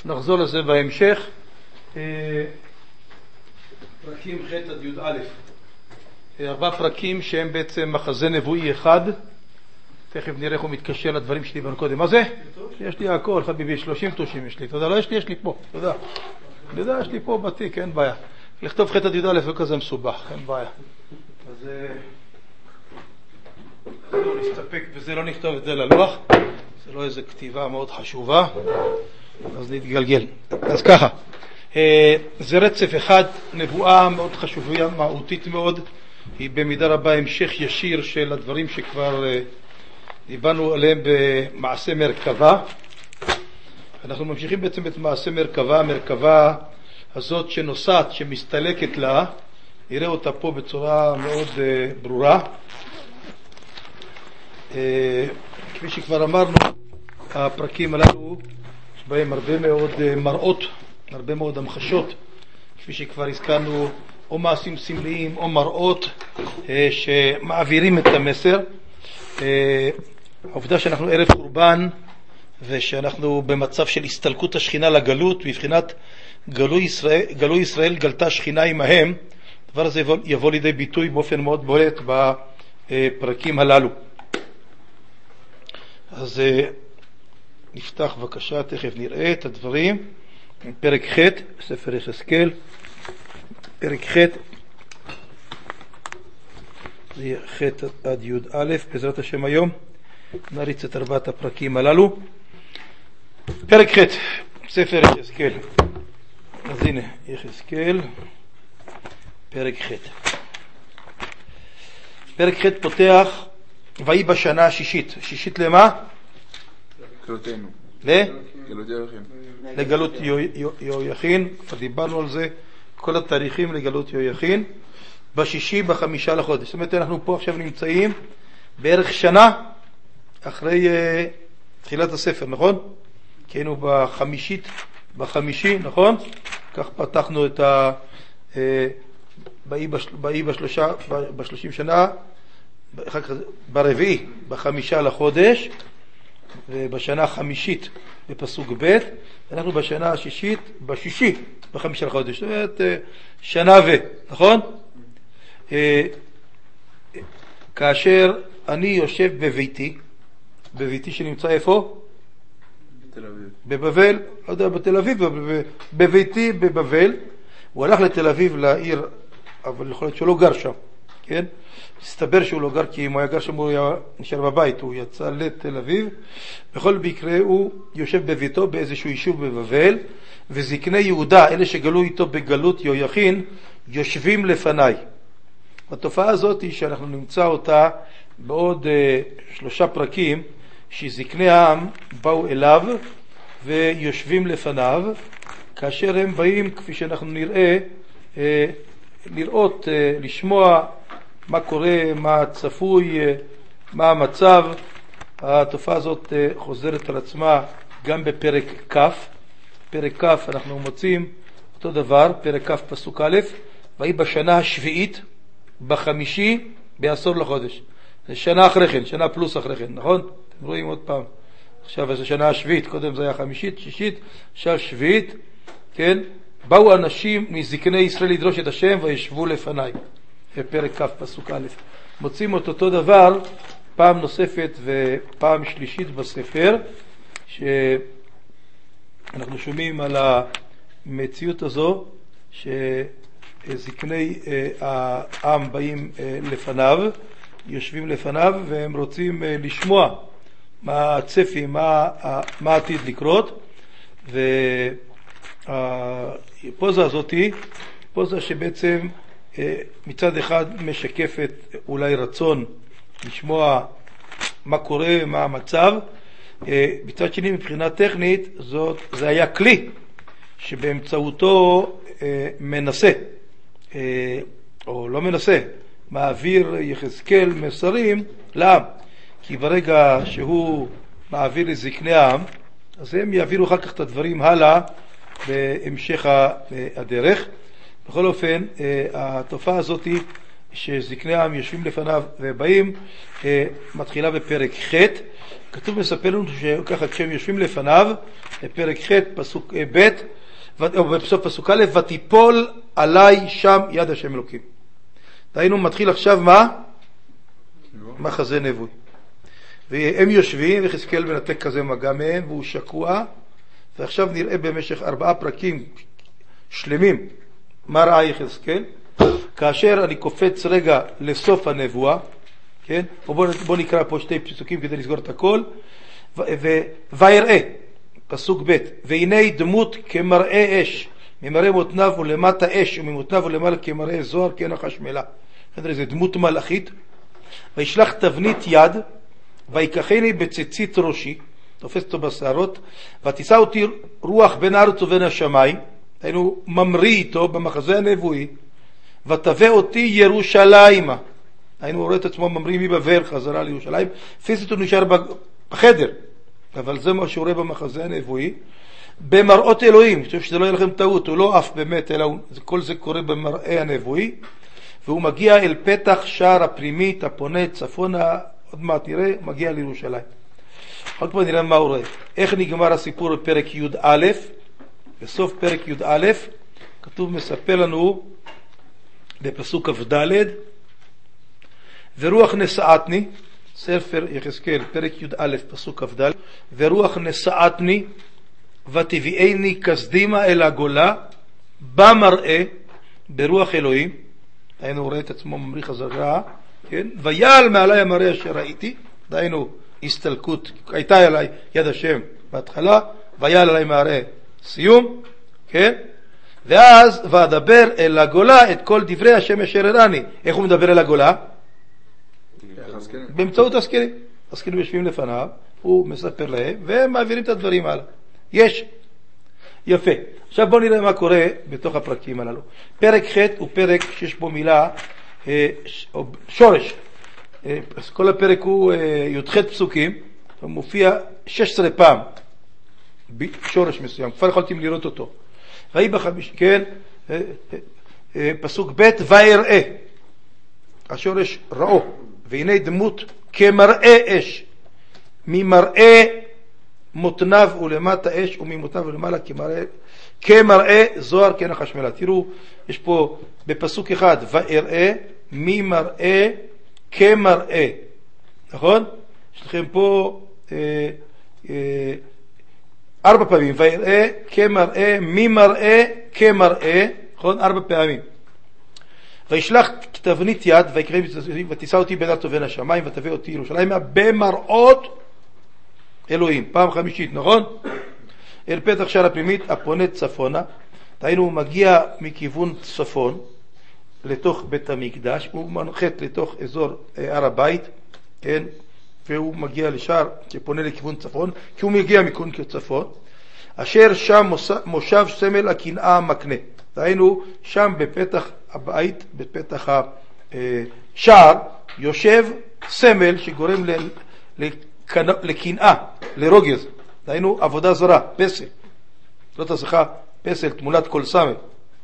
נחזור לזה בהמשך. פרקים ח' עד י"א, 4 פרקים שהם בעצם מחזה נבואי אחד. תכף נראה איך הוא מתקשר לדברים שלי קודם. מה זה? יש לי הכל, חביבי, 30 תושים יש לי. תודה, לא יש לי פה, תודה. תודה, יש לי פה בתיק, אין בעיה. לכתוב ח' עד י"א זה כזה מסובך, אין בעיה. אז לא נסתפק בזה, לא נכתוב את זה ללוח. זה לא איזו כתיבה מאוד חשובה, אז נתגלגל. אז ככה, זה רצף אחד, נבואה מאוד חשובה, מהותית מאוד. היא במידה רבה המשך ישיר של הדברים שכבר דיברנו עליהם במעשה מרכבה. אנחנו ממשיכים בעצם את מעשה מרכבה. המרכבה הזאת שנוסעת, שמסתלקת לה, נראה אותה פה בצורה מאוד ברורה. כפי שכבר אמרנו, הפרקים הללו יש בהם הרבה מאוד מראות, הרבה מאוד המחשות, כפי שכבר הזכרנו, או מעשים סמליים או מראות שמעבירים את המסר. העובדה שאנחנו ערב חורבן ושאנחנו במצב של הסתלקות השכינה לגלות, בבחינת גלו ישראל גלתה שכינה עמהם, הדבר הזה יבוא לידי ביטוי באופן מאוד בולט בפרקים הללו. אז נפתח בבקשה, תכף נראה את הדברים. פרק ח', ספר יחזקאל, פרק ח', זה יהיה ח' עד י"א, בעזרת השם היום נריץ את 4 הפרקים הללו. פרק ח', ספר יחזקאל. אז הנה, יחזקאל, פרק ח'. פרק ח' פותח, ויהי בשנה השישית. שישית למה? גלותנו. גלות יהויכין. לגלות יהויכין, כבר דיברנו על זה, כל התאריכים לגלות יהויכין, בשישי ב5 לחודש. זאת אומרת, אנחנו פה עכשיו נמצאים בערך שנה אחרי תחילת הספר, נכון? כי היינו בחמישי, נכון? כך פתחנו את באי ב30 שנה, ברביעי ב5 לחודש, ובשנה החמישית בפסוק ב', אנחנו בשנה השישית בשישי ב5 לחודש. זאת אומרת, שנה נכון? כאשר אני יושב בביתי שנמצא איפה? בתל אביב. בבבל, לא יודע, בתל אביב, בביתי בבבל. הוא הלך לתל אביב לעיר, אבל יכול להיות שהוא לא גר שם, כן? הסתבר שהוא לא גר, כי אם הוא היה גר שם הוא היה נשאר בבית, הוא יצא לתל אביב. בכל מקרה הוא יושב בביתו באיזשהו יישוב בבבל, וזקני יהודה, אלה שגלו איתו בגלות יהויכין, יושבים לפניי. התופעה הזאת היא שאנחנו נמצא אותה בעוד 3 פרקים, שזקני העם באו אליו ויושבים לפניו, כאשר הם באים, כפי שאנחנו נראה, לראות, לשמוע מה קורה, מה צפוי, מה המצב. התופעה הזאת חוזרת על עצמה גם בפרק כ'. פרק כ' אנחנו מוצאים אותו דבר, פרק כ' פסוק א', ויהי בשנה השביעית בחמישי בעשור לחודש. זה שנה אחרי כן, שנה פלוס אחרי כן, נכון? אתם רואים עוד פעם. עכשיו זה שנה השביעית, קודם זה היה חמישית, שישית, עכשיו שביעית, כן? באו אנשים מזקני ישראל לדרוש את השם וישבו לפניי. פרק כ' פסוק א'. מוצאים את אותו דבר פעם נוספת ופעם שלישית בספר, שאנחנו שומעים על המציאות הזו שזקני העם באים לפניו, יושבים לפניו, והם רוצים לשמוע מה הצפי, מה עתיד לקרות. והפוזה הזאת היא פוזה שבעצם מצד אחד משקפת אולי רצון לשמוע מה קורה, מה המצב. מצד שני, מבחינה טכנית, זה היה כלי שבאמצעותו מנסה, או לא מנסה, מעביר יחזקאל מסרים לעם. כי ברגע שהוא מעביר לזקני העם, אז הם יעבירו אחר כך את הדברים הלאה בהמשך הדרך. בכל אופן, התופעה הזאת שזקני העם יושבים לפניו ובאים, מתחילה בפרק ח', כתוב מספר לנו שככה כשהם יושבים לפניו, בפרק ח' פסוק ב', או בסוף פסוק א', ותיפול עליי שם יד השם אלוקים. דהיינו מתחיל עכשיו מה? מחזה נבואי. והם יושבים, יחזקאל מנתק כזה מגע מהם, והוא שקוע, ועכשיו נראה במשך 4 פרקים שלמים מה ראה יחזקאל. כאשר אני קופץ רגע לסוף הנבואה, כן? בוא נקרא פה 2 פסוקים כדי לסגור את הכל. ויראה, פסוק ב', והנה דמות כמראה אש, ממראה מותניו ולמטה אש, וממותניו ולמעלה כמראה זוהר כנחש מלא. זה דמות מלאכית. וישלח תבנית יד, ויקחני בציצית ראשי, תופס אותו בשערות, ותישא אותי רוח בין הארץ ובין השמיים, היינו ממריא איתו במחזה הנבואי, ותבא אותי ירושלימה, היינו רואה את עצמו ממריא מבבל חזרה לירושלים, פיזית הוא נשאר בחדר, אבל זה מה שהוא רואה במחזה הנבואי, במראות אלוהים. אני חושב שזה לא יהיה לכם טעות, הוא לא אף באמת, אלא כל זה קורה במראה הנבואי, והוא מגיע אל פתח שער הפנימית, הפונה צפונה, עוד מעט נראה, מגיע לירושלים. עוד פעם נראה מה הוא רואה. איך נגמר הסיפור בפרק י"א? בסוף פרק י"א, כתוב מספר לנו בפסוק כ"ד, ורוח נשאתני, ספר יחזקאל, פרק י"א, פסוק כ"ד, ורוח נשאתני, ותביאני קסדימה אל הגולה, במראה, ברוח אלוהים, דהיינו רואה את עצמו ממריא חזרה, כן? ויעל מעלי המראה אשר ראיתי, דהיינו הסתלקות, הייתה עליי יד השם בהתחלה, ויעל עלי מראה סיום, כן? ואז ואדבר אל הגולה את כל דברי השם אשר הראני. איך הוא מדבר אל הגולה? באמצעות הזקנים. הזקנים יושבים לפניו, הוא מספר להם והם מעבירים את הדברים הלאה. יש. יפה. עכשיו בואו נראה מה קורה בתוך הפרקים הללו. פרק ח' הוא פרק שיש בו מילה שורש. אז כל הפרק הוא י"ח פסוקים, הוא מופיע 16 פעם בשורש מסוים, כבר יכולתם לראות אותו. ראי בחמיש, כן, פסוק ב' ויראה, השורש ראו, והנה דמות כמראה אש, ממראה מותניו ולמטה אש, וממותניו ולמעלה כמראה זוהר כנחש מלא. תראו, יש פה בפסוק אחד, ויראה, ממראה כמראה, נכון? יש לכם פה 4 פעמים, ויראה כמראה, ממראה כמראה, נכון? 4 פעמים. וישלח תבנית יד, ותישא אותי בין הארץ ובין השמיים, ותביא אותי ירושלימה במראות אלוהים. פעם חמישית, נכון? אל פתח שער הפנימית הפונה צפונה, דהיינו הוא מגיע מכיוון צפון לתוך בית המקדש, הוא מנחת לתוך אזור הר הבית, כן? והוא מגיע לשער שפונה לכיוון צפון, כי הוא מגיע מכיוון צפון, אשר שם מושב סמל הקנאה המקנה. דהיינו, שם בפתח הבית, בפתח השער, יושב סמל שגורם לקנאה, לרוגז. דהיינו, עבודה זרה, פסל. לא תזכה פסל, תמונת כל סמל.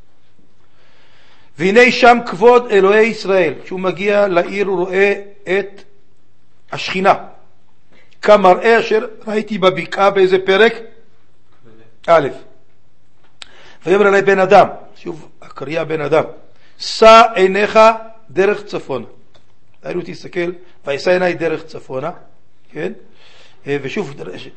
והנה שם כבוד אלוהי ישראל. כשהוא מגיע לעיר הוא רואה את השכינה. כמראה אשר ראיתי בבקעה באיזה פרק? א'. ויאמר אלי בן אדם, שוב הקריאה בן אדם, שא עיניך דרך צפונה. דהיינו תסתכל, וישא עיני דרך צפונה, כן? ושוב,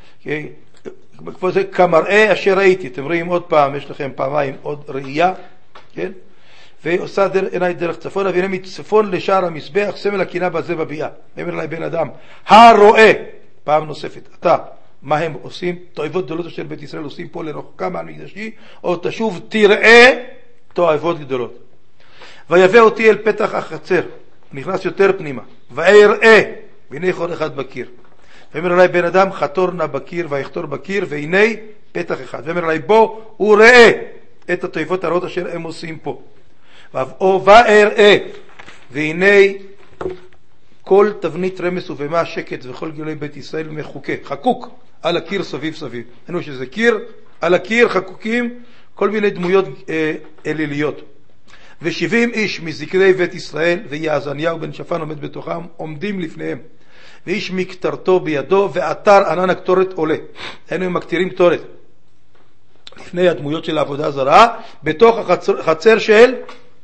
זה כמראה אשר ראיתי. אתם רואים עוד פעם, יש לכם פעמיים עוד ראייה, כן? ועושה עיני דרך צפונה, והנה מצפון לשער המזבח סמל הקנאה בזה בביאה. ואומר אלי בן אדם, הרואה, פעם נוספת, אתה, מה הם עושים? תועבות גדולות אשר בית ישראל עושים פה לרחוקם על מקדשי, או תשוב תראה תועבות גדולות. ויבא אותי אל פתח החצר, נכנס יותר פנימה, ויראה, והנה חור אחד בקיר. ואומר אלי בן אדם, חתור נא בקיר, ויחתור בקיר, והנה פתח אחד. ואומר אלי בוא וראה את התועבות הרעות אשר הם עושים פה. ואראה, והנה כל תבנית רמס ובמה שקט וכל גילוי בית ישראל חקוק על הקיר סביב סביב. ראינו שזה קיר, על הקיר חקוקים כל מיני דמויות אליליות. ו70 איש מזקני בית ישראל, ויעזניהו בן שפן עומד בתוכם, עומדים לפניהם. ואיש מקטרתו בידו, ואתר ענן הקטורת עולה. היינו מקטירים קטורת. לפני הדמויות של העבודה הזרה, בתוך החצר של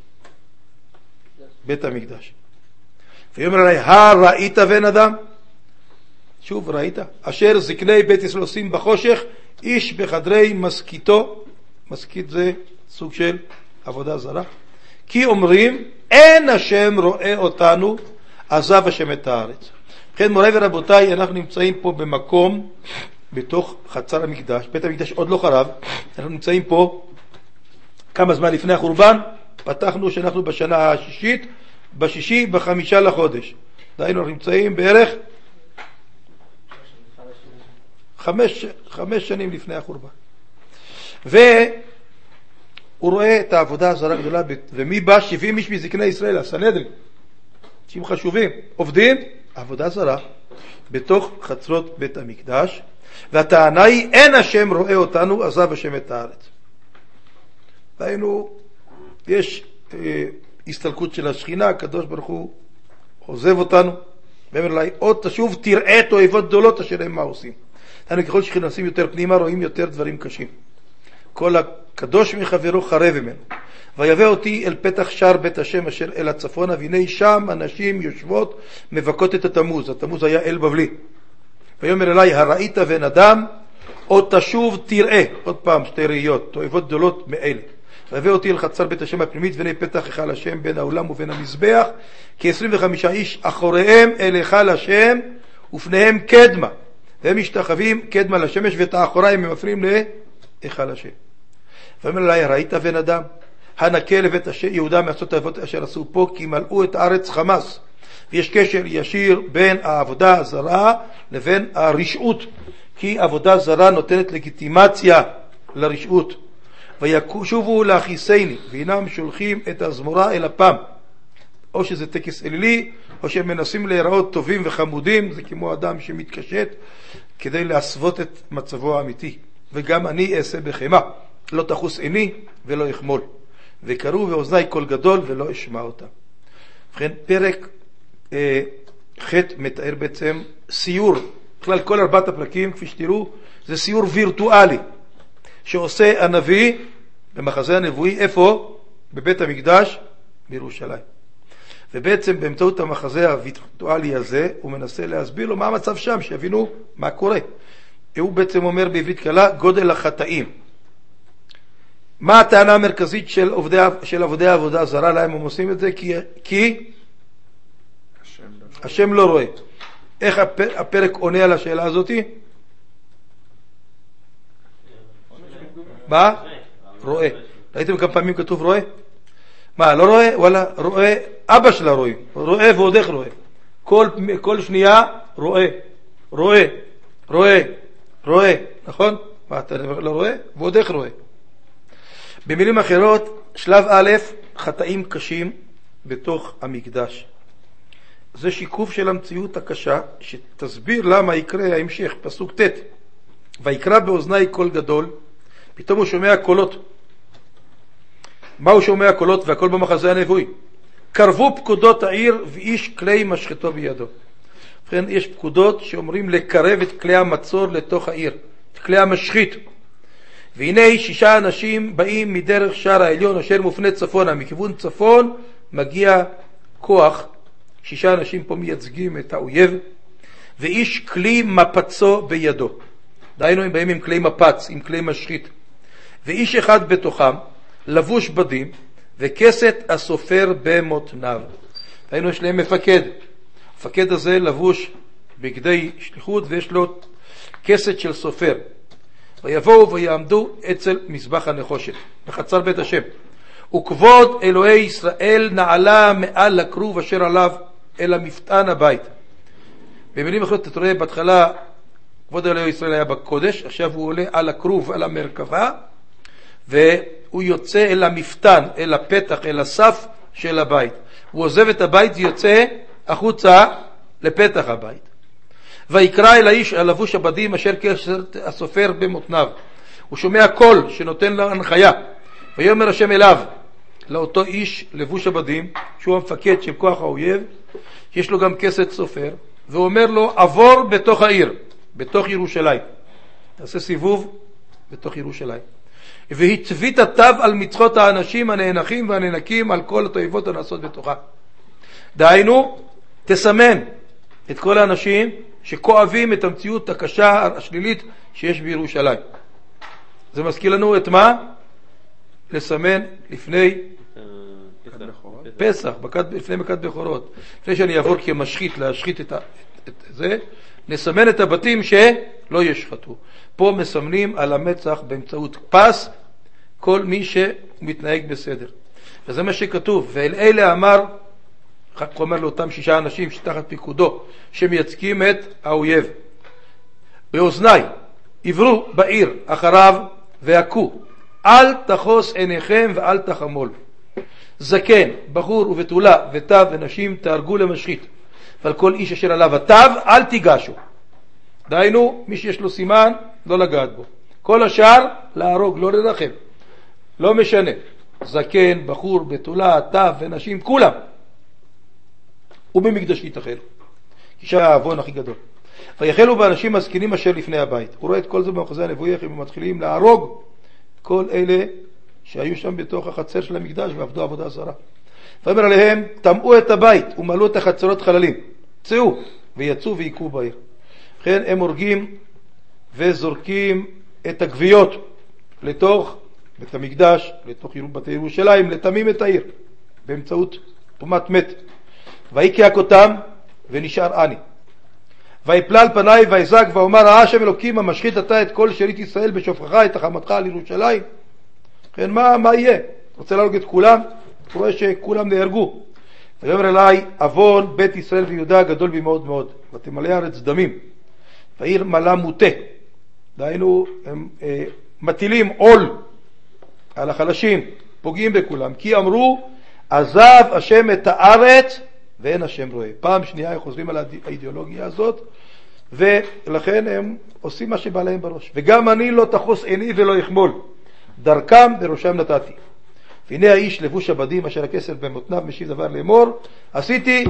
בית המקדש. ויאמר אלי, ראית בן אדם? שוב, ראית? אשר זקני בית ישראל עושים בחושך, איש בחדרי מסכיתו. מסכית זה סוג של עבודה זרה. כי אומרים, אין השם רואה אותנו, עזב השם את הארץ. לכן מוריי ורבותיי, אנחנו נמצאים פה במקום, בתוך חצר המקדש. בית המקדש עוד לא חרב. אנחנו נמצאים פה כמה זמן לפני החורבן. פתחנו שאנחנו בשנה השישית, בשישי, ב5 לחודש. דהיינו, אנחנו נמצאים בערך 5 שנים לפני החורבן. והוא רואה את העבודה הזרה הגדולה, ומי בא? 70 איש מזקני ישראל, הסנהדרין. אנשים חשובים, עובדים, עבודה זרה, בתוך חצרות בית המקדש, והטענה היא, אין השם רואה אותנו, עזב השם את הארץ. דהיינו, יש הסתלקות של השכינה, הקדוש ברוך הוא עוזב אותנו, ואומר לי, עוד תשוב תראה תועבות גדולות אשר הם מה עושים. דהיינו, ככל שנכנסים יותר פנימה, רואים יותר דברים קשים. כל הקדוש מחברו חרב ממנו. ויבא אותי אל פתח שער בית השם אשר אל הצפונה, והנה שם אנשים יושבות מבכות את התמוז. התמוז היה אל בבלי. ויאמר אלי, הראית בן אדם, עוד תשוב תראה. עוד פעם, שתי ראיות, תועבות גדולות מאלה. ויבא אותי אל חצר בית השם הפנימית, והנה פתח היכל השם בין האולם ובין המזבח, כ-25 איש אחוריהם אל היכל השם, ופניהם קדמה. והם משתחווים קדמה לשמש, ואת האחוריים הם מפריעים להיכל השם. ואומר אלי, ראית בן אדם, הנקה לבית יהודה מעשות האבות אשר עשו פה, כי מלאו את הארץ חמס. ויש קשר ישיר בין העבודה הזרה לבין הרשעות, כי עבודה זרה נותנת לגיטימציה לרשעות. ויקשובו להכיסני, והנם שולחים את הזמורה אל הפם. או שזה טקס אלילי, או שהם מנסים להיראות טובים וחמודים, זה כמו אדם שמתקשט כדי להסוות את מצבו האמיתי. וגם אני אעשה בחמה, לא תחוס עיני ולא יחמול. וקראו באוזני קול גדול ולא אשמע אותם. ובכן, פרק ח' מתאר בעצם סיור. בכלל כל 4 הפרקים, כפי שתראו, זה סיור וירטואלי, שעושה הנביא במחזה הנבואי, איפה? בבית המקדש בירושלים. ובעצם באמצעות המחזה הווירטואלי הזה, הוא מנסה להסביר לו מה המצב שם, שיבינו מה קורה. הוא בעצם אומר בעברית קלה, גודל החטאים. מה הטענה המרכזית של עובדי העבודה זרה? להם הם עושים את זה? כי השם לא רואה. איך הפרק עונה על השאלה הזאת? מה? רואה. ראיתם כמה פעמים כתוב רואה? מה, לא רואה? וואלה, רואה, אבא שלה רואה. רואה ועוד איך רואה. כל שנייה רואה. רואה. רואה. רואה. נכון? מה, אתה לא רואה? ועוד איך רואה. במילים אחרות, שלב א', חטאים קשים בתוך המקדש. זה שיקוף של המציאות הקשה, שתסביר למה יקרה ההמשך, פסוק ט'. ויקרא באוזני קול גדול, פתאום הוא שומע קולות. מה הוא שומע קולות? והכל במחזה הנבואי. קרבו פקודות העיר ואיש כלי משחטו בידו. לכן יש פקודות שאומרים לקרב את כלי המצור לתוך העיר, את כלי המשחית. והנה 6 אנשים באים מדרך שער העליון אשר מופנה צפונה. מכיוון צפון מגיע כוח, 6 אנשים פה מייצגים את האויב, ואיש כלי מפצו בידו. דהיינו הם באים עם כלי מפץ, עם כלי משחית. ואיש אחד בתוכם לבוש בדים, וכסת הסופר במותניו. דהיינו יש להם מפקד. המפקד הזה לבוש בגדי שליחות, ויש לו כסת של סופר. ויבואו ויעמדו אצל מזבח הנחושת, בחצר בית השם. וכבוד אלוהי ישראל נעלה מעל הכרוב אשר עליו אל המפתן הבית. במילים אחרות, אתה רואה בהתחלה, כבוד אלוהי ישראל היה בקודש, עכשיו הוא עולה על הכרוב, על המרכבה, והוא יוצא אל המפתן, אל הפתח, אל הסף של הבית. הוא עוזב את הבית ויוצא החוצה לפתח הבית. ויקרא אל האיש הלבוש הבדים אשר כסת הסופר במותניו. הוא שומע קול שנותן לו הנחיה. ויאמר השם אליו, לאותו איש לבוש הבדים, שהוא המפקד של כוח האויב, יש לו גם כסת סופר, ואומר לו, עבור בתוך העיר, בתוך ירושלים. תעשה סיבוב בתוך ירושלים. והצבית תו על מצחות האנשים הנאנחים והנאנקים על כל התועבות הנעשות בתוכה. דהיינו, תסמן את כל האנשים שכואבים את המציאות הקשה השלילית שיש בירושלים. זה מזכיר לנו את מה? לסמן לפני פסח, לפני מכת בכורות. לפני שאני אעבור כמשחית להשחית את זה, נסמן את הבתים שלא ישחטו. פה מסמנים על המצח באמצעות פס כל מי שמתנהג בסדר. וזה מה שכתוב. ואל אלה אמר, הוא אומר לאותם 6 אנשים שתחת פיקודו, שמייצגים את האויב. באוזני, עברו בעיר אחריו והכו. אל תחוס עיניכם ואל תחמול. זקן, בחור ובתולה וטב ונשים תהרגו למשחית. ועל כל איש אשר עליו הטב אל תיגשו. דהיינו, מי שיש לו סימן, לא לגעת בו. כל השאר, להרוג, לא לרחם. לא משנה. זקן, בחור, בתולה, טב ונשים, כולם. ובמקדשי יתאכל. כי שם העוון הכי גדול. ויחלו באנשים הזקנים אשר לפני הבית. הוא רואה את כל זה במחזה הנבואי, איך הם מתחילים להרוג כל אלה שהיו שם בתוך החצר של המקדש ועבדו עבודה זרה. ואומר עליהם, טמאו את הבית ומלאו את החצרות חללים. צאו ויצאו ויקו בעיר. לכן הם הורגים וזורקים את הגוויות לתוך בית המקדש, לתוך בתי ירושלים, לטמים את העיר באמצעות טומאת מת. ויקעק אותם ונשאר אני. ויפלל פניי ויזעק ואומר, השם אלוקים המשחית אתה את כל שארית ישראל בשופרך את החמתך על ירושלים. כן, מה יהיה? רוצה להרוג את כולם? הוא רואה שכולם נהרגו. ויאמר אליי, עוון בית ישראל ויהודה גדול בי מאוד מאוד, ותמלא הארץ דמים, והעיר מלאה מוטה. דהיינו, הם מטילים עול על החלשים, פוגעים בכולם, כי אמרו, עזב השם את הארץ ואין השם רואה. פעם שנייה הם חוזרים על האידיאולוגיה הזאת, ולכן הם עושים מה שבא להם בראש. וגם אני לא תחוס עיני ולא יחמול, דרכם בראשם נתתי. והנה האיש לבוש הבדים אשר הכסף במותניו משיב דבר לאמור, עשיתי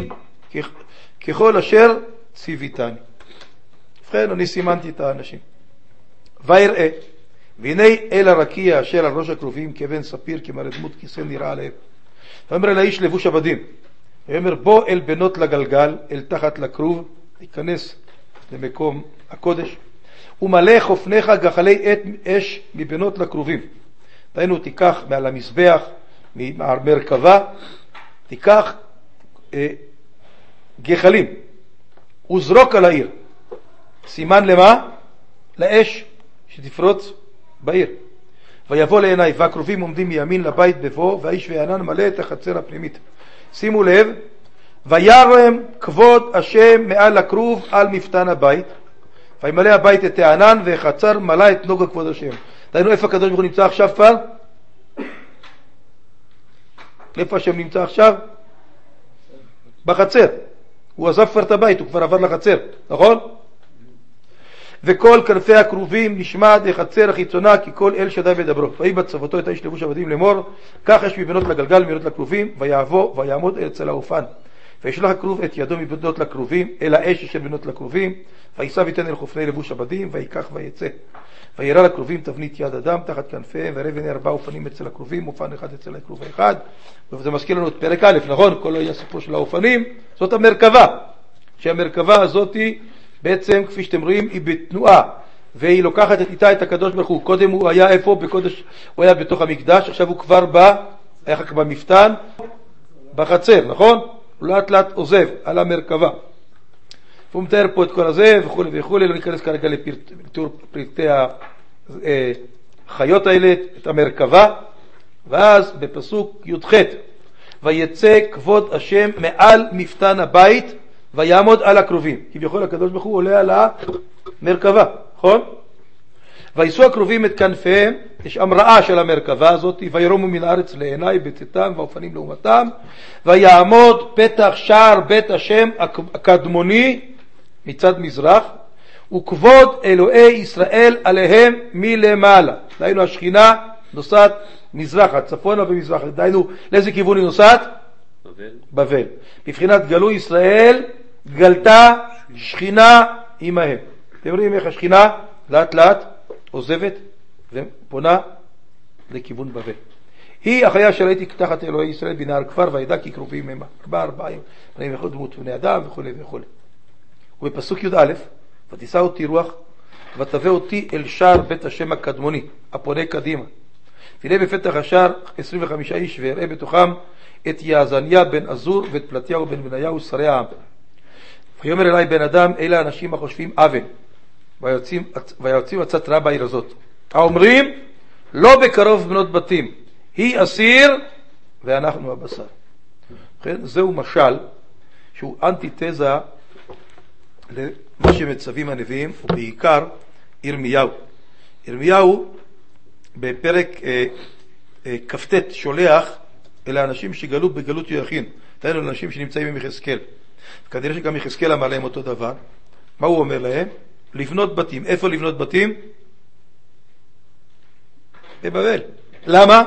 ככל אשר ציוויתני. ובכן, אני סימנתי את האנשים. ויראה, והנה אל הרקיע אשר על ראש הכרובים כבן ספיר כמראה דמות כיסא נראה עליהם. ואומר אל האיש לבוש הבדים, ואומר בוא אל בנות לגלגל, אל תחת לכרוב, ייכנס למקום הקודש, ומלא חופניך גחלי אש מבנות לכרובים. דהיינו, תיקח מעל המזבח, מהמרכבה, תיקח גחלים, וזרוק על העיר. סימן למה? לאש שתפרוץ בעיר. ויבוא לעיניי, והכרובים עומדים מימין לבית בבוא, והאיש וענן מלא את החצר הפנימית. שימו לב, וירם כבוד השם מעל הכרוב על מפתן הבית, וימלא הבית את הענן, והחצר מלא את נוגה כבוד השם. דהיינו, איפה הקדוש ברוך הוא נמצא עכשיו כבר? איפה השם נמצא עכשיו? בחצר. הוא עזב כבר את הבית, הוא כבר עבר לחצר, נכון? וכל כנפי הכרובים נשמע החצר החיצונה כי כל אל שדי ודברו. ויהי בצוותו את האיש לבוש הבדים לאמור, כך יש מבנות לגלגל מבנות לכרובים, ויבוא ויעמוד אצל האופן. וישלח הכרוב את ידו מבנות לכרובים אל האש אשר בנות לכרובים, ויסב ייתן אל חופני לבוש הבדים, ויקח ויצא. וירא לכרובים תבנית יד אדם תחת כנפיהם, וירא בני 4 אופנים אצל הכרובים, אופן אחד אצל הכרוב האחד. וזה מזכיר לנו את פרק א', נכון? כל היה סיפור של האופנים, זאת המרכבה. שהמרכבה הזאת בעצם, כפי שאתם רואים, היא בתנועה, והיא לוקחת איתה את הקדוש ברוך הוא. קודם הוא היה איפה? בקודש, הוא היה בתוך המקדש, עכשיו הוא כבר היה במפתן, בחצר, נכון? הוא לאט לאט עוזב על המרכבה. והוא מתאר פה את כל הזה וכו' וכו', לא ניכנס כרגע לתיאור פרטי החיות האלה, את המרכבה. ואז בפסוק י"ח, ויצא כבוד השם מעל מפתן הבית, ויעמוד על הכרובים. כביכול הקדוש ברוך הוא עולה על המרכבה, נכון? וישאו הכרובים את כנפיהם, יש המראה של המרכבה הזאת, וירומו מן הארץ לעיני בצאתם והאופנים לעומתם, ויעמוד פתח שער בית השם הקדמוני מצד מזרח, וכבוד אלוהי ישראל עליהם מלמעלה. דהיינו, השכינה נוסעת מזרחה, צפונה ומזרחה. דהיינו, לאיזה כיוון היא נוסעת? בבל. בבחינת גלו ישראל גלתה שכינה עמהם. אתם רואים איך השכינה לאט לאט עוזבת ופונה לכיוון בבל. היא החיה שראיתי תחת אלוהי ישראל בנהר כפר וידע כי קרובים הם 4 ימים יכול דמות בני אדם וכו' וכו'. ובפסוק י"א ותישא אותי רוח ותביא אותי אל שער בית השם הקדמוני הפונה קדימה. והנה בפתח השער 25 איש ויראה בתוכם את יעזניה בן עזור ואת פלטיהו בן בניהו שרי העם. ויאמר אלי בן אדם אלה האנשים החושבים עוול ויוצאים עצת רע בעיר הזאת האומרים לא בקרוב בנות בתים היא אסיר ואנחנו הבשר. לכן זהו משל שהוא אנטיתזה למה שמצווים הנביאים ובעיקר ירמיהו. ירמיהו בפרק כ"ט שולח אל האנשים שגלו בגלות יהויכין, דהיינו לאנשים שנמצאים עם יחזקאל. כנראה שגם יחזקאל אמר להם אותו דבר. מה הוא אומר להם? לבנות בתים. איפה לבנות בתים? בבבל. למה?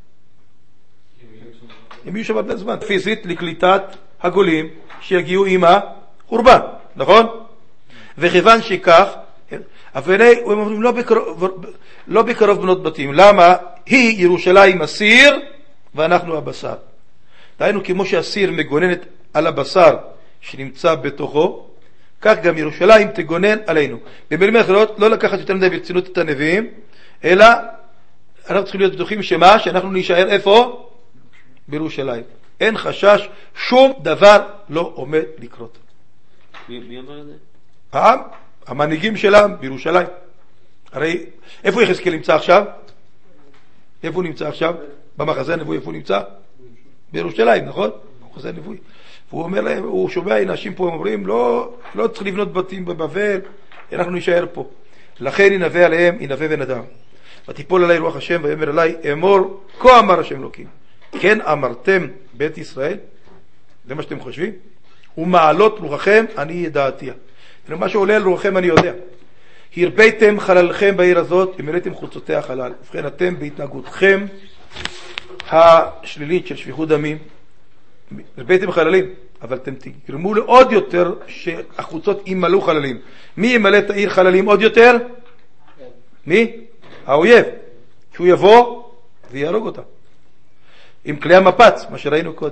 הם יהיו שם בזמן פיזית לקליטת הגולים שיגיעו עם החורבן, נכון? וכיוון שכך, אבל הם אומרים לא בקרוב בנות בתים. למה? היא ירושלים אסיר ואנחנו הבשר. דהיינו כמו שהסיר מגוננת על הבשר שנמצא בתוכו, כך גם ירושלים תגונן עלינו. במילים אחרות, לא לקחת יותר מדי ברצינות את הנביאים, אלא אנחנו צריכים להיות בטוחים שמה? שאנחנו נשאר איפה? בירושלים. אין חשש, שום דבר לא עומד לקרות. מי אמר את זה? העם, המנהיגים שלהם בירושלים. הרי איפה יחזקאל נמצא עכשיו? איפה הוא נמצא עכשיו? במחזה הנבואי איפה הוא נמצא? בירושלים, נכון? במחזה הנבואי. והוא אומר להם, הוא שומע אנשים פה אומרים, לא צריך לבנות בתים בבבל, אנחנו נשאר פה. לכן ינבא עליהם, ינבא בן אדם. ותיפול עלי רוח השם ויאמר עלי, אמור, כה אמר השם אלוקים. כן אמרתם בית ישראל? זה מה שאתם חושבים? ומעלות רוחכם אני ידעתיה. מה שעולה על רוחכם אני יודע. הרביתם חללכם בעיר הזאת, המלאתם חוצותיה חלל. ובכן אתם בהתנהגותכם השלילית של שפיכות דמים, הרביתם חללים, אבל אתם תגרמו לעוד יותר שהחוצות ימלאו חללים. מי ימלא את העיר חללים עוד יותר? מי? האויב. שהוא יבוא ויהרוג אותה. עם כלי המפץ, מה שראינו קודם.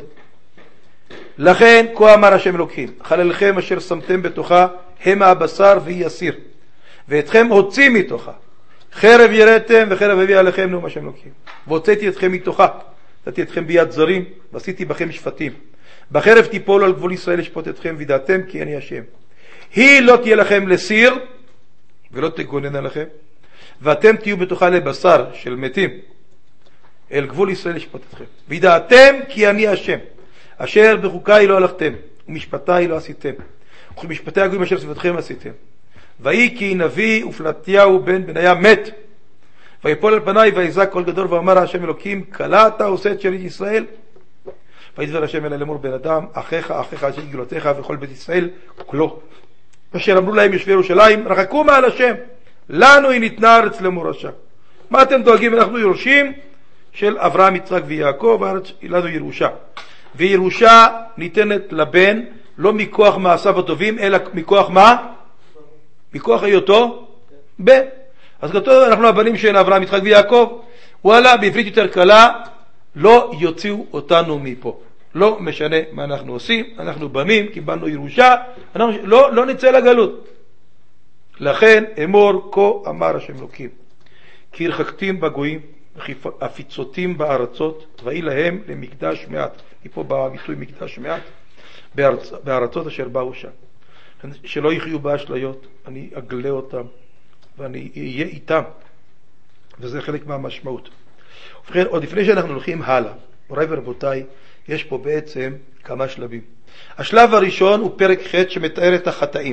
לכן כה אמר השם אלוקים, חללכם אשר שמתם בתוכה הם הבשר והיא אסיר, ואתכם הוציא מתוכה, חרב יראתם וחרב הביא עליכם נאום השם אלוקים, והוצאתי אתכם מתוכה, נתתי אתכם ביד זרים ועשיתי בכם שפטים, בחרב תיפול על גבול ישראל לשפוט אתכם וידעתם כי אני השם. היא לא תהיה לכם לסיר ולא תגונן עליכם, ואתם תהיו בתוכה לבשר של מתים, אל גבול ישראל לשפוט אתכם וידעתם כי אני השם אשר בחוקיי לא הלכתם ומשפטיי לא עשיתם וכמשפטי הגויים אשר סביבתכם עשיתם. ויהי כי נביא ופלטיהו בן בניה מת ויפול על פניי ויזעק קול גדול ואמר השם אלוקים כלה אתה עושה את שארית ישראל. וידבר השם אלי לאמור בן אדם אחיך אשר גלותיך וכל בית ישראל כולו אשר אמרו להם יושבי ירושלים רחקו מעל השם לנו היא ניתנה ארץ למורשה. מה אתם דואגים? אנחנו יורשים של אברהם יצחק ויעקב, הארץ היא לנו ירושה, וירושה ניתנת לבן לא מכוח מעשיו הטובים אלא מכוח מה? מכוח היותו בן. אז כתוב אנחנו הבנים של אברהם יצחק ויעקב. וואלה, בעברית יותר קלה, לא יוציאו אותנו מפה, לא משנה מה אנחנו עושים, אנחנו בנים, קיבלנו ירושה, אנחנו לא נצא לגלות. לכן אמור כה אמר השם אלוקים כי הרחקתים בגויים הפיצותים בארצות ואי להם למקדש מעט. היא פה בביטוי מקדש מעט בארצות אשר באו שם, שלא יחיו באשליות, אני אגלה אותם ואני אהיה איתם, וזה חלק מהמשמעות. ובכן, עוד לפני שאנחנו הולכים הלאה, מוריי ורבותיי, יש פה בעצם כמה שלבים. השלב הראשון הוא פרק ח' שמתאר את החטאים.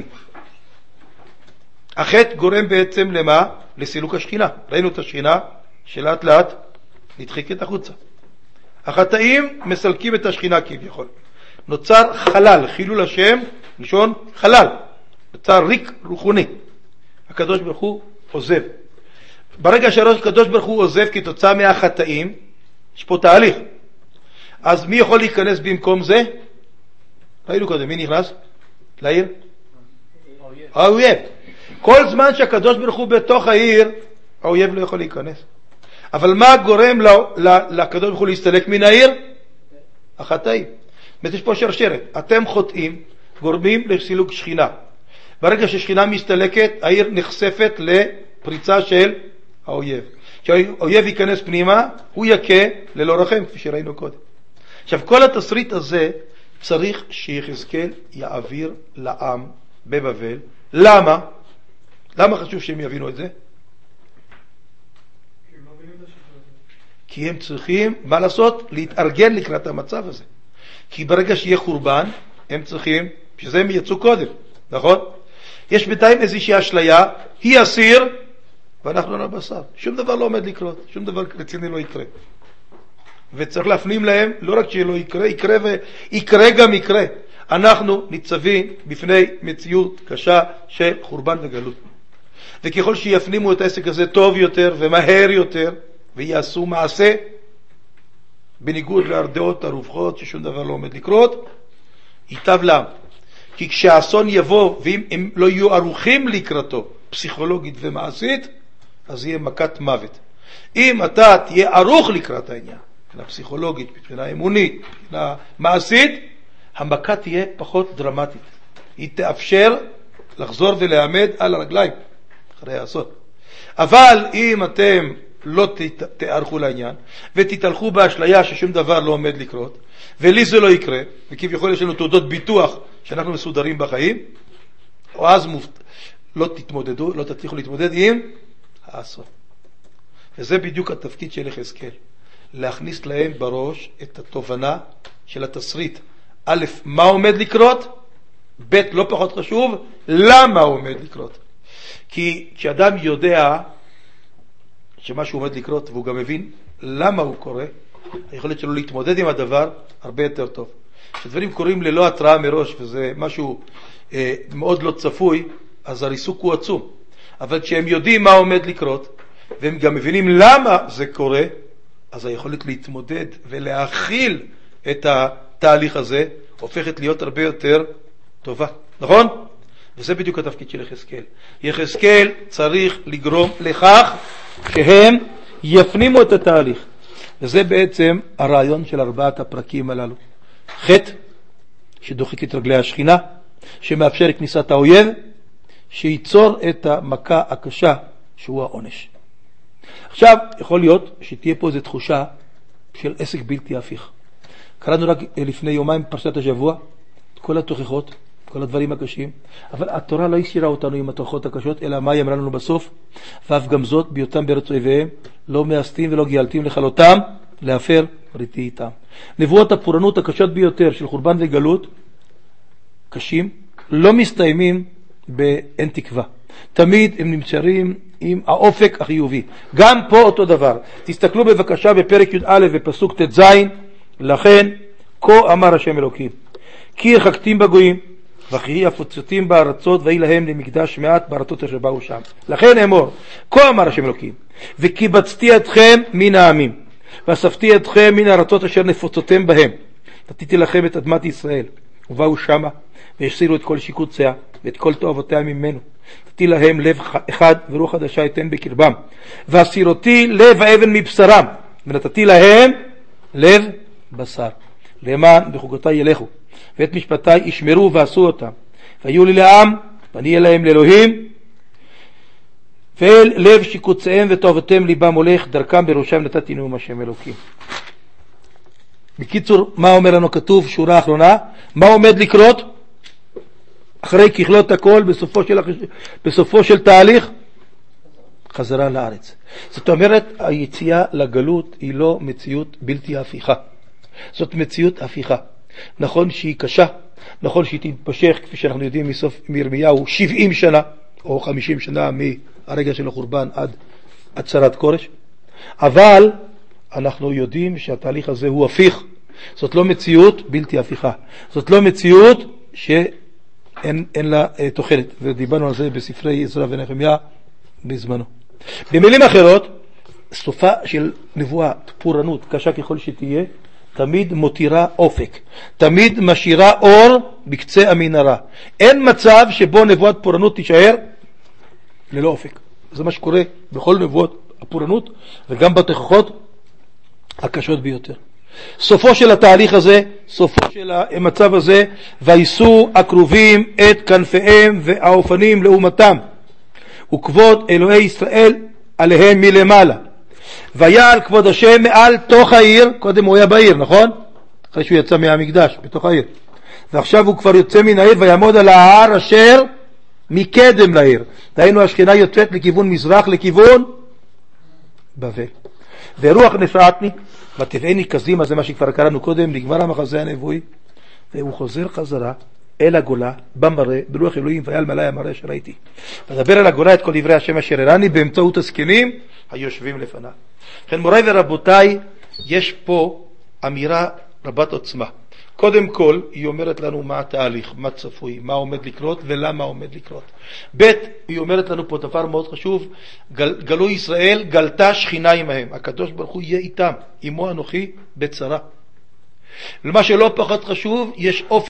החטא גורם בעצם למה? לסילוק השכינה. ראינו את השכינה שלאט לאט נדחקת החוצה. החטאים מסלקים את השכינה כביכול. נוצר חלל, חילול השם, לשון חלל. נוצר ריק רוחני. הקדוש ברוך הוא עוזב. ברגע שהקדוש ברוך הוא עוזב כתוצאה מהחטאים, יש פה תהליך. אז מי יכול להיכנס במקום זה? ראינו קודם, מי נכנס? לעיר? האויב. כל זמן שהקדוש ברוך הוא בתוך העיר, האויב לא יכול להיכנס. אבל מה גורם לקדוש ברוך הוא להסתלק מן העיר? החטאים. יש פה שרשרת. אתם חוטאים, גורמים לסילוק שכינה. ברגע ששכינה מסתלקת, העיר נחשפת לפריצה של האויב. כשהאויב ייכנס פנימה, הוא יקה ללא רחם, כפי שראינו קודם. עכשיו, כל התסריט הזה צריך שיחזקאל יעביר לעם בבבל. למה? למה חשוב שהם יבינו את זה? כי הם צריכים, מה לעשות? להתארגן לקראת המצב הזה. כי ברגע שיהיה חורבן, הם צריכים, שזה הם יצאו קודם, נכון? יש בינתיים איזושהי אשליה, היא הסיר, ואנחנו לא בשר. שום דבר לא עומד לקרות, שום דבר רציני לא יקרה. וצריך להפנים להם, לא רק שלא יקרה, יקרה גם יקרה. אנחנו ניצבים בפני מציאות קשה של חורבן וגלות. וככל שיפנימו את העסק הזה טוב יותר ומהר יותר, ויעשו מעשה, בניגוד להרדאות הרווחות ששום דבר לא עומד לקרות, ייטב להם. כי כשהאסון יבוא, ואם הם לא יהיו ערוכים לקראתו, פסיכולוגית ומעשית, אז יהיה מכת מוות. אם אתה תהיה ערוך לקראת העניין, מבחינה פסיכולוגית, מבחינה אמונית, מבחינה מעשית, המכה תהיה פחות דרמטית. היא תאפשר לחזור ולעמד על הרגליים, אחרי האסון. אבל אם אתם לא תערכו לעניין, ותתהלכו באשליה ששום דבר לא עומד לקרות, ולי זה לא יקרה, וכביכול יש לנו תעודות ביטוח שאנחנו מסודרים בחיים, או אז לא תתמודדו, לא תצליחו להתמודד עם האסון. וזה בדיוק התפקיד של יחזקאל, להכניס להם בראש את התובנה של התסריט. א', מה עומד לקרות? ב', לא פחות חשוב, למה עומד לקרות? כי כשאדם יודע שמשהו עומד לקרות, והוא גם מבין למה הוא קורה, היכולת שלו להתמודד עם הדבר הרבה יותר טוב. כשדברים קורים ללא התראה מראש, וזה משהו מאוד לא צפוי, אז הריסוק הוא עצום. אבל כשהם יודעים מה עומד לקרות, והם גם מבינים למה זה קורה, אז היכולת להתמודד ולהכיל את התהליך הזה, הופכת להיות הרבה יותר טובה. נכון? וזה בדיוק התפקיד של יחזקאל. יחזקאל צריך לגרום לכך שהם יפנימו את התהליך. וזה בעצם הרעיון של 4 הפרקים הללו. חטא, שדוחק את רגלי השכינה, שמאפשר כניסת האויב, שייצור את המכה הקשה, שהוא העונש. עכשיו, יכול להיות שתהיה פה איזו תחושה של עסק בלתי הפיך. קראנו רק לפני יומיים פרשת השבוע, כל התוכחות, כל הדברים הקשים, אבל התורה לא השאירה אותנו עם התוכחות הקשות, אלא מה היא אמרה לנו בסוף? ואף גם זאת, בהיותם בארץ אויביהם, לא מאסתים ולא גאלתים לכלותם, להפר בריתי איתם. נבואות הפורענות הקשות ביותר של חורבן וגלות, קשים, לא מסתיימים באין תקווה. תמיד הם נמצאים עם האופק החיובי. גם פה אותו דבר. תסתכלו בבקשה בפרק י"א בפסוק ט"ז, לכן כה אמר השם אלוקים, כי הרחקתים בגויים וכי הפוצצים בארצות ויהי להם למקדש מעט בארצות אשר באו שם. לכן אמור, כה אמר השם אלוקים, וקיבצתי אתכם מן העמים ואספתי אתכם מן הארצות אשר נפוצותם בהם, נתתי לכם את אדמת ישראל, ובאו שמה והסירו את כל שיקוציה ואת כל תועבותיה ממנו. נתתי להם לב אחד ורוח חדשה אתן בקרבם, והסירותי לב האבן מבשרם, ונתתי להם לב בשר, למען בחוקותיי ילכו, ואת משפטיי ישמרו ועשו אותם, והיו לי לעם ואני אהיה להם לאלוהים, ואל לב שיקוציהם ותועבותיהם ליבם הולך, דרכם בראשם נתתי נאום השם אלוקים. בקיצור, מה אומר לנו כתוב? שורה האחרונה, מה עומד לקרות? אחרי ככלות הכל, בסופו של תהליך, חזרה לארץ. זאת אומרת, היציאה לגלות היא לא מציאות בלתי הפיכה. זאת מציאות הפיכה. נכון שהיא קשה, נכון שהיא תתמשך, כפי שאנחנו יודעים מירמיהו, 70 שנה, או 50 שנה מהרגע של החורבן עד הצהרת כורש. אבל אנחנו יודעים שהתהליך הזה הוא הפיך. זאת לא מציאות בלתי הפיכה. זאת לא מציאות שאין לה תוחלת. ודיברנו על זה בספרי עזרא ונחמיה בזמנו. במילים אחרות, סופה של נבואה, פורענות, קשה ככל שתהיה, תמיד מותירה אופק, תמיד משאירה אור בקצה המנהרה. אין מצב שבו נבואת פורענות תישאר ללא אופק. זה מה שקורה בכל נבואות הפורענות וגם בתוכחות הקשות ביותר. סופו של התהליך הזה, סופו של המצב הזה, וישאו הכרובים את כנפיהם והאופנים לאומתם, וכבוד אלוהי ישראל עליהם מלמעלה. ויעל כבוד השם מעל תוך העיר. קודם הוא היה בעיר, נכון? אחרי שהוא יצא מהמקדש, בתוך העיר. ועכשיו הוא כבר יוצא מן העיר, ויעמוד על ההר אשר מקדם לעיר. דהיינו השכינה יוצאת לכיוון מזרח, לכיוון בבל. ורוח נשאתני ותבאני קזימה, זה מה שכבר קראנו קודם, נגמר המחזה הנבואי, והוא חוזר חזרה אל הגולה במראה, ברוח אלוהים, ויעל מעלי המראה שראיתי. ודבר אל הגולה את כל דברי השם אשר הראני באמצעות הזקנים היושבים לפניו. לכן מוריי ורבותיי, יש פה אמירה רבת עוצמה. קודם כל היא אומרת לנו מה התהליך, מה צפוי, מה עומד לקרות ולמה עומד לקרות. ב' היא אומרת לנו פה דבר מאוד חשוב, גלו ישראל, גלתה שכינה עמהם, הקדוש ברוך הוא יהיה איתם, עמו אנוכי בצרה. למה שלא פחות חשוב, יש אופן